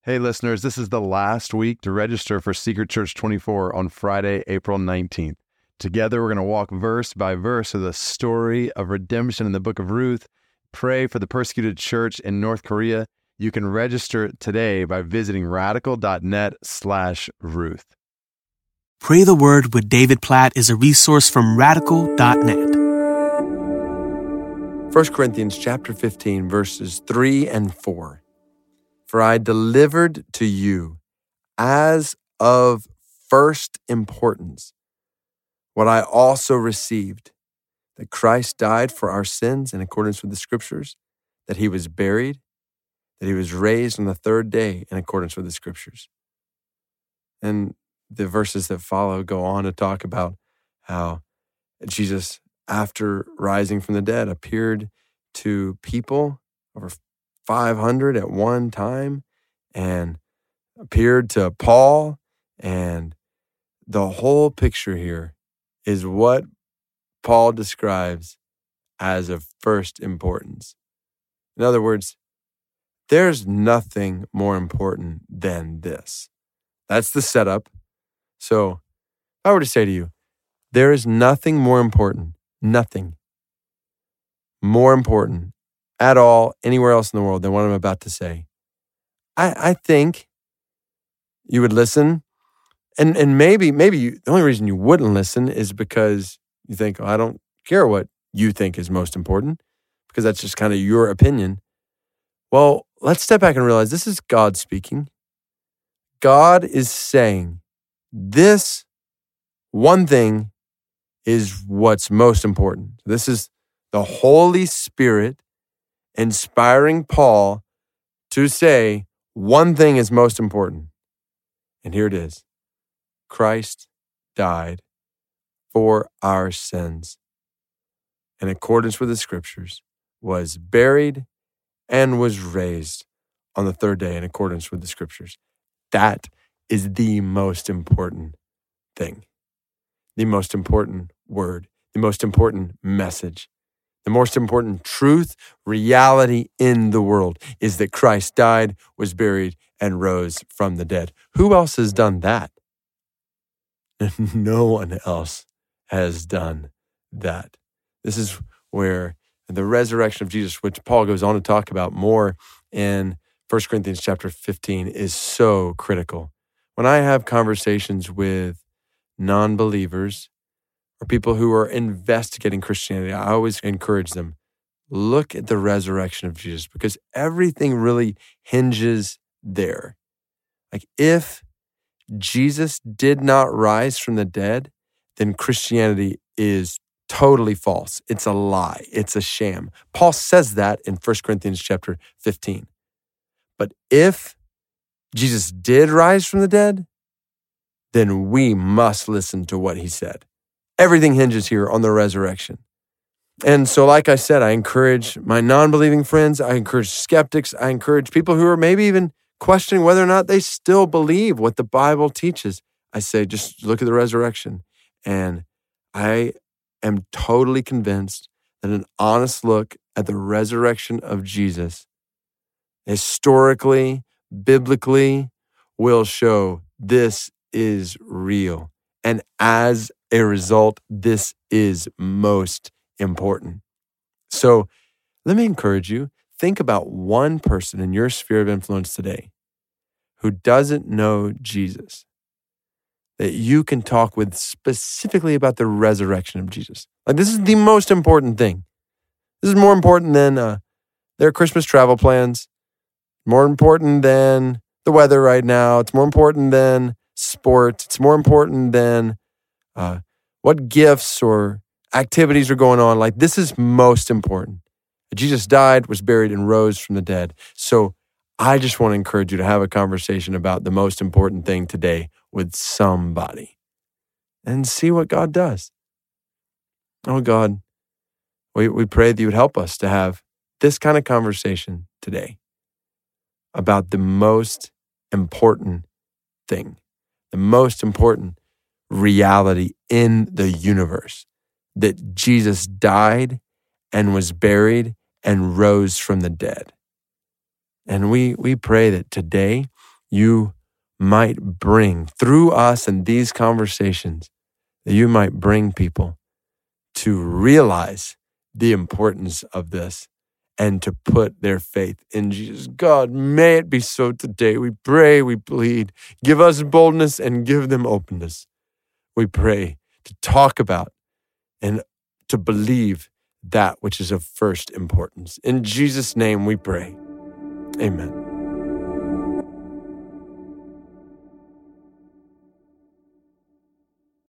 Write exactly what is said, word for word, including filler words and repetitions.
Hey listeners, this is the last week to register for Secret Church twenty-four on Friday, April nineteenth. Together we're going to walk verse by verse through the story of redemption in the book of Ruth, pray for the persecuted church in North Korea. You can register today by visiting radical.net slash Ruth. Pray the Word with David Platt is a resource from radical dot net. First Corinthians chapter fifteen, verses three and four. For I delivered to you as of first importance what I also received, that Christ died for our sins in accordance with the Scriptures, that he was buried, that he was raised on the third day in accordance with the Scriptures. And the verses that follow go on to talk about how Jesus, after rising from the dead, appeared to people over five hundred at one time and appeared to Paul. And the whole picture here is what Paul describes as of first importance. In other words, there's nothing more important than this. That's the setup. So if I were to say to you, there is nothing more important, nothing more important at all anywhere else in the world than what I'm about to say, I, I think you would listen. And and maybe maybe you, the only reason you wouldn't listen is because you think, oh, I don't care what you think is most important, because that's just kind of your opinion. Well, let's step back and realize this is God speaking. God is saying this one thing is what's most important. This is the Holy Spirit inspiring Paul to say one thing is most important. And here it is. Christ died for our sins in accordance with the Scriptures, was buried, and was raised on the third day in accordance with the Scriptures. That is the most important thing, the most important word, the most important message. The most important truth, reality in the world is that Christ died, was buried, and rose from the dead. Who else has done that? No one else has done that. This is where the resurrection of Jesus, which Paul goes on to talk about more in First Corinthians chapter fifteen, is so critical. When I have conversations with non-believers or people who are investigating Christianity, I always encourage them, look at the resurrection of Jesus, because everything really hinges there. Like, if Jesus did not rise from the dead, then Christianity is totally false. It's a lie. It's a sham. Paul says that in First Corinthians chapter fifteen. But if Jesus did rise from the dead, then we must listen to what he said. Everything hinges here on the resurrection. And so, like I said, I encourage my non-believing friends, I encourage skeptics, I encourage people who are maybe even questioning whether or not they still believe what the Bible teaches. I say, just look at the resurrection. And I am totally convinced that an honest look at the resurrection of Jesus, historically, biblically, will show this is real. And as a result, this is most important. So let me encourage you, think about one person in your sphere of influence today who doesn't know Jesus, that you can talk with specifically about the resurrection of Jesus. Like, this is the most important thing. This is more important than uh, their Christmas travel plans, more important than the weather right now. It's more important than sport. It's more important than uh, what gifts or activities are going on. Like, this is most important. Jesus died, was buried, and rose from the dead. So I just want to encourage you to have a conversation about the most important thing today with somebody and see what God does. Oh, God, we, we pray that you would help us to have this kind of conversation today about the most important thing, the most important reality in the universe, that Jesus died and was buried and rose from the dead. And we we pray that today you might bring through us and these conversations, that you might bring people to realize the importance of this and to put their faith in Jesus. God, may it be so today. We pray, we plead. Give us boldness and give them openness. We pray to talk about and to believe that which is of first importance. In Jesus' name we pray. Amen.